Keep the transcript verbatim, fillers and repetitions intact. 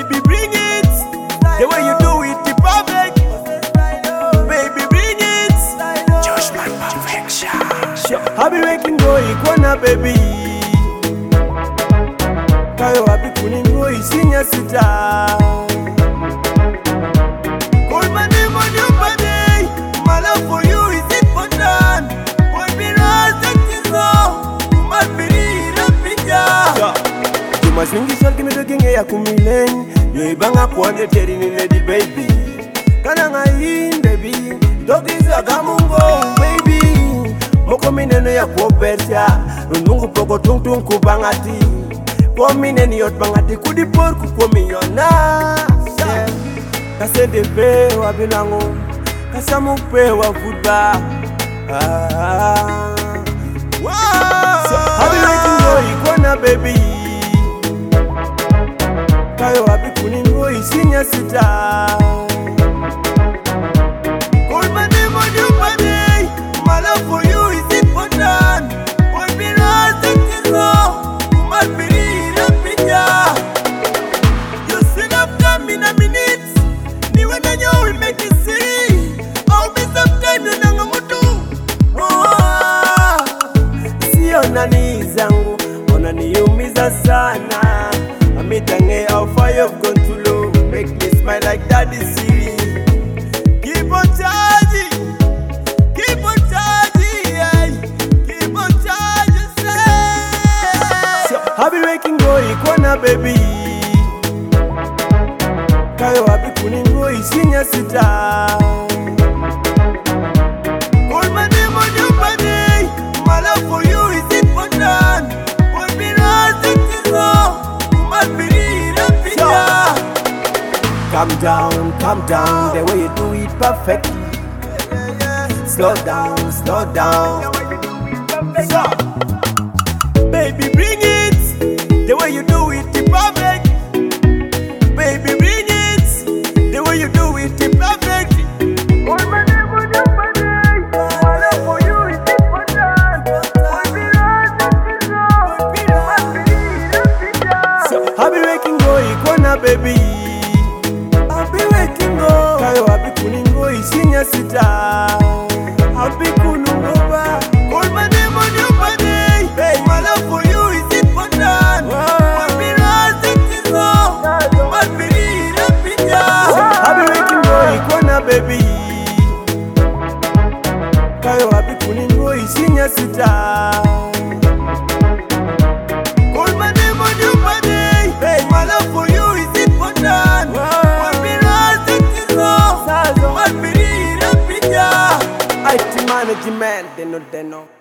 Baby, bring it. The way you do it, the perfect. Baby, bring it. Just my perfection. I be making go ikona baby. Kayo happy kuningo isinya sita. Call my name on your body. My love for you is important. What be right that is so. My baby, rapida. You must sing this song, give me the king ya kumilen. You ibanga kwande teri ni lady baby. Kananga in baby. Dogi za gamungo baby. Moko mineno ya kuobertia. Runungu poko tung tung kubangati. Kwa mineni yot bangati kudi por kukomiyona. Kasende pe wa binango. Kasamu pe wa futba. Ah. So, I be making go ikona baby. Kayo happy kuningo isinya sita. Call my name on your body. My love for you is important. What be right that is so. My baby, rapida. You still have time in a minute. Ni when you will make it see. I'll be sometime you nanga mutu. Si onani zangu, onaniumiza sana. Amitange how far you've gone too low. Make me smile like that is serious. Keep on charging, keep on charging, yeah. Keep on charging, say. So I be making go ikona baby. Kayo happy kuningo isinya sita. Call my name on your body. My love for you is important. What be right that is so. My baby, rapida. Calm down, calm down. The way you do it perfectly. Slow down, slow down. So, baby, bring it. The way you do it, the perfect. Baby, bring it. The way you do it, the perfect. Call my name on your body. My love for you is important. What be right that is so. My baby, rapida. So, I be making go ikona baby. I be making go. Kayo happy kuningo isinya sita. Happy kunungoba. Call my name on your body. Hey, my love for you is important. What be right that is so. My baby, rapida. I be making go ikona baby. Kayo happy kuningo isinya sita. Call my name on your body. Hey, my love for you is important. What be right that is so. My baby, rapida. I team management, they know, they know.